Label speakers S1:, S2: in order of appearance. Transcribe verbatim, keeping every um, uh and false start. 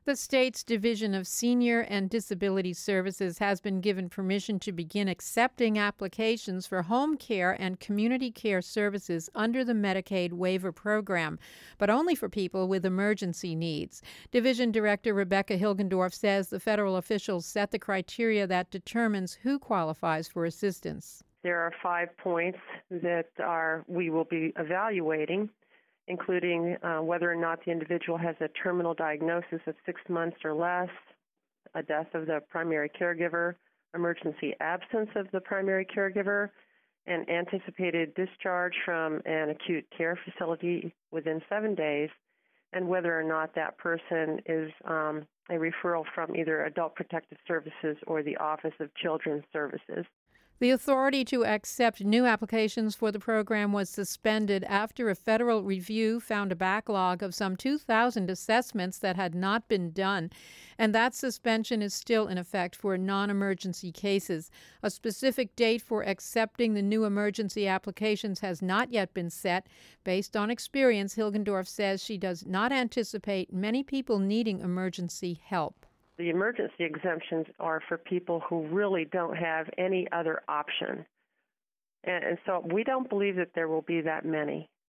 S1: The state's Division of Senior and Disability Services has been given permission to begin accepting applications for home care and community care services under the Medicaid waiver program, but only for people with emergency needs. Division Director Rebecca Hilgendorf says the federal officials set the criteria that determines who qualifies for assistance.
S2: There are five points that are we will be evaluating, including uh, whether or not the individual has a terminal diagnosis of six months or less, a death of the primary caregiver, emergency absence of the primary caregiver, and anticipated discharge from an acute care facility within seven days, and whether or not that person is um, a referral from either Adult Protective Services or the Office of Children's Services.
S1: The authority to accept new applications for the program was suspended after a federal review found a backlog of some two thousand assessments that had not been done, and that suspension is still in effect for non-emergency cases. A specific date for accepting the new emergency applications has not yet been set. Based on experience, Hilgendorf says she does not anticipate many people needing emergency help.
S2: The emergency exemptions are for people who really don't have any other option. And, and so we don't believe that there will be that many.